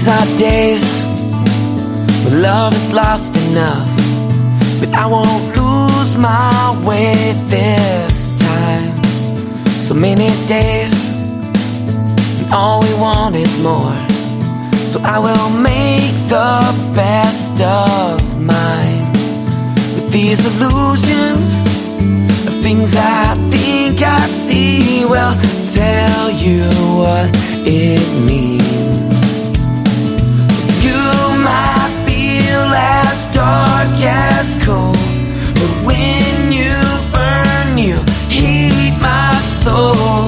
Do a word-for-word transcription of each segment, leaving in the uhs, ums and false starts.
These are days when love is lost enough, but I won't lose my way this time. So many days and all we want is more, so I will make the best of mine. With these illusions of things I think I see, well, tell you what it means. You might feel as dark as cold, but when you burn, you heat my soul.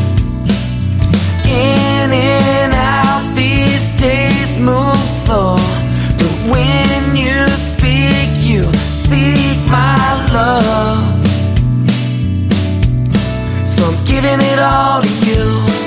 In and out, these days move slow, but when you speak, you seek my love. So I'm giving it all to you.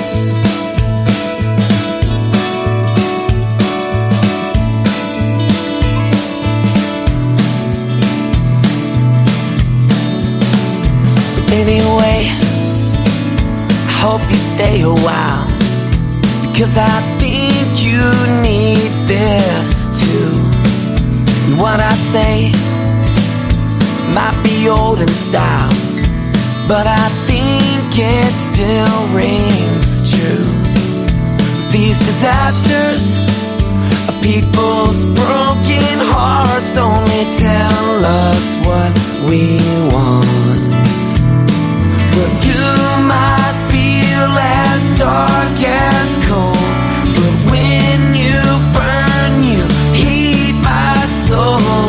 So anyway, I hope you stay a while, because I think you need this too. And what I say might be old in style, but I think it still rings true. These disasters of people's broken hearts only tell us what we want. But you might feel as dark as cold, but when you burn, you heat my soul.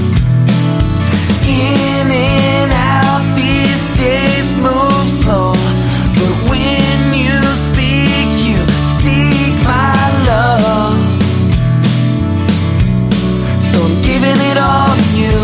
In and out, these days move slow, but when you speak, you seek my love. So I'm giving it all to you.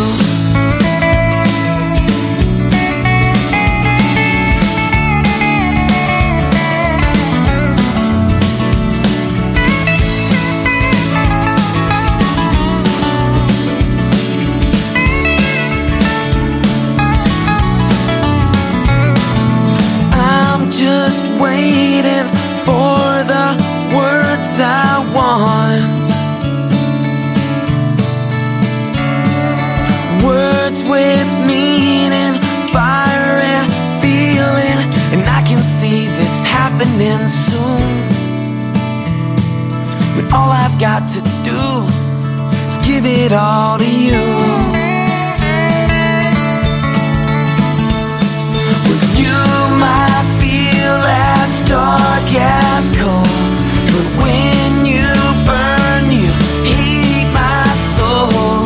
Just waiting for the words I want, words with meaning, fire and feeling, and I can see this happening soon. When all I've got to do is give it all to you. Well, you might feel as dark as cold, but when you burn, you heat my soul.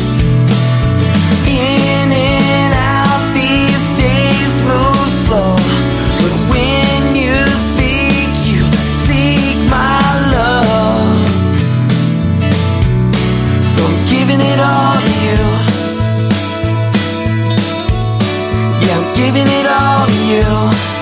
In and out, these days move slow, but when you speak, you seek my love. So I'm giving it all to you. Yeah, I'm giving it all to you.